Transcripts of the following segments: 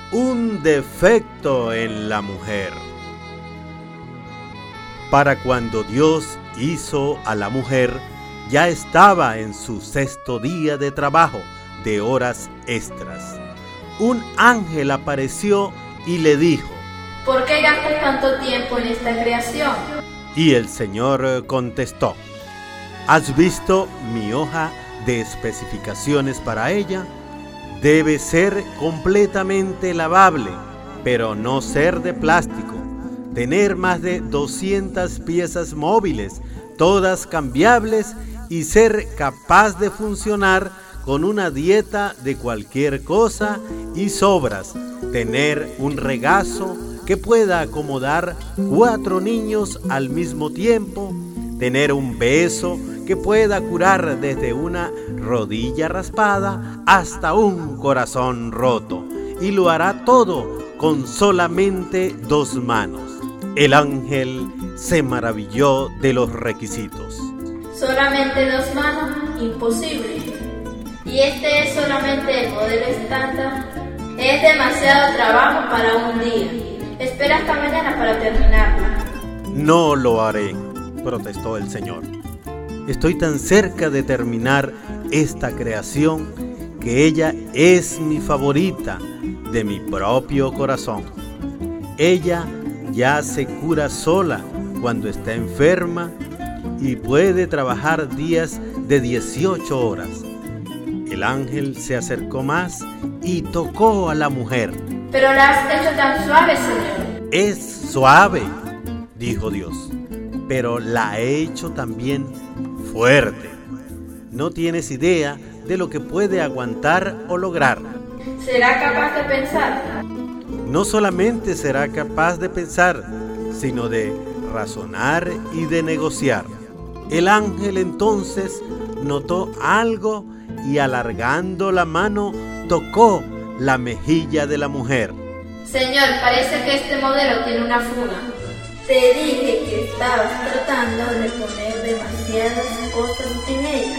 Un defecto en la mujer. Para cuando Dios hizo a la mujer, ya estaba en su 6º día de trabajo, de horas extras. Un ángel apareció y le dijo: ¿por qué gastas tanto tiempo en esta creación? Y el Señor contestó: ¿has visto mi hoja de especificaciones para ella? Debe ser completamente lavable, pero no ser de plástico. Tener más de 200 piezas móviles, todas cambiables, y ser capaz de funcionar con una dieta de cualquier cosa y sobras. Tener un regazo que pueda acomodar 4 niños al mismo tiempo. Tener un beso que pueda curar desde una rodilla raspada hasta un corazón roto, y lo hará todo con solamente 2 manos. El ángel se maravilló de los requisitos. ¿Solamente 2 manos? Imposible. ¿Y este es solamente el modelo estándar? Es demasiado trabajo para un día. Espera hasta mañana para terminarlo. No lo haré, protestó el Señor. Estoy tan cerca de terminar esta creación que ella es mi favorita de mi propio corazón. Ella ya se cura sola cuando está enferma y puede trabajar días de 18 horas. El ángel se acercó más y tocó a la mujer. Pero la has hecho tan suave, Señor. Es suave, dijo Dios, pero la he hecho también fuerte. No tienes idea de lo que puede aguantar o lograr. ¿Será capaz de pensar? No solamente será capaz de pensar, sino de razonar y de negociar. El ángel entonces notó algo y, alargando la mano, tocó la mejilla de la mujer. Señor, parece que este modelo tiene una fuga. Te dije que estabas tratando de poner demasiadas cosas en ella.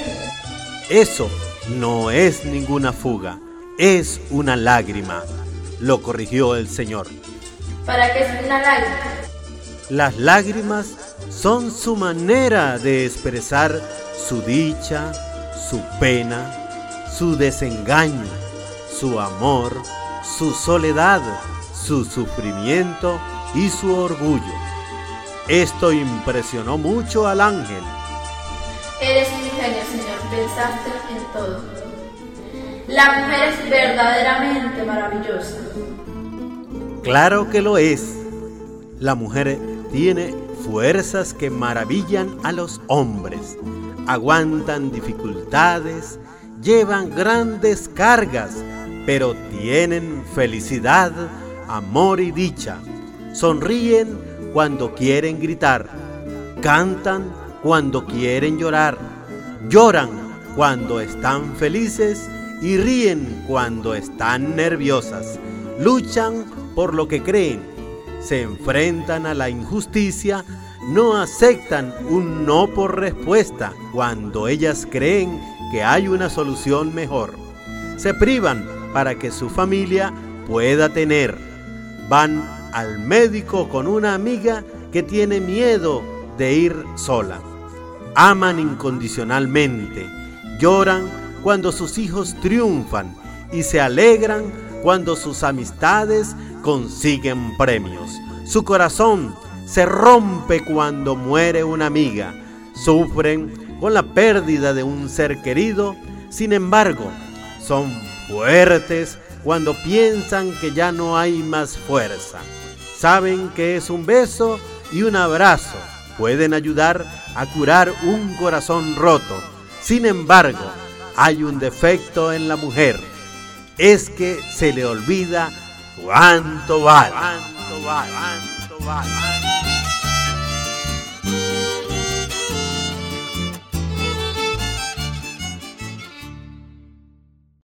Eso no es ninguna fuga, es una lágrima, lo corrigió el Señor. ¿Para qué es una lágrima? Las lágrimas son su manera de expresar su dicha, su pena, su desengaño, su amor, su soledad, su sufrimiento y su orgullo. Esto impresionó mucho al ángel. Eres un genio, Señor, pensaste en todo. La mujer es verdaderamente maravillosa. Claro que lo es. La mujer tiene fuerzas que maravillan a los hombres. Aguantan dificultades, llevan grandes cargas, pero tienen felicidad, amor y dicha. Sonríen cuando quieren gritar, cantan cuando quieren llorar, lloran cuando están felices y ríen cuando están nerviosas. Luchan por lo que creen, se enfrentan a la injusticia, no aceptan un no por respuesta cuando ellas creen que hay una solución mejor. Se privan para que su familia pueda tener. Van al médico con una amiga que tiene miedo de ir sola. Aman incondicionalmente, lloran cuando sus hijos triunfan y se alegran cuando sus amistades consiguen premios. Su corazón se rompe cuando muere una amiga. Sufren con la pérdida de un ser querido. Sin embargo, son fuertes cuando piensan que ya no hay más fuerza. Saben que es un beso y un abrazo pueden ayudar a curar un corazón roto. Sin embargo, hay un defecto en la mujer. Es que se le olvida cuánto vale.